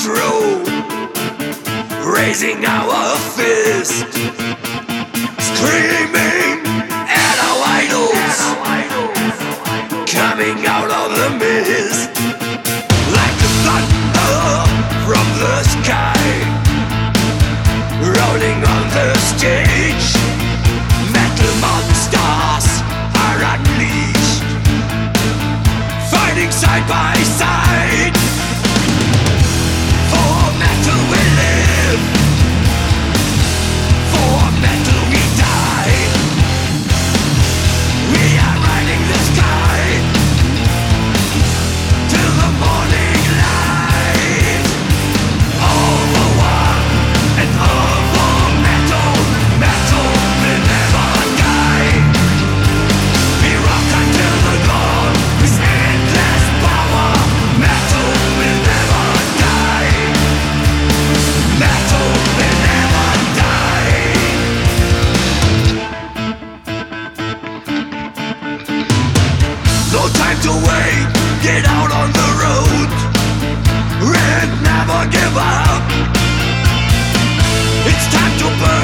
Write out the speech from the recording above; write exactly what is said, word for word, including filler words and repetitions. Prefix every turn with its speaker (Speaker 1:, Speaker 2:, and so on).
Speaker 1: control, raising our fist, screaming at our idols, coming out of the mist like the thunder from the sky, rolling on the stage. Metal monsters are unleashed, fighting side by side. For metal we live, for metal we die. We are riding the sky till the morning light. All for one and all for metal. Metal will never die. We rock until the dawn with endless power. Metal will never die. Metal will never die. No time to wait, get out on the road and never give up. It's time to burn.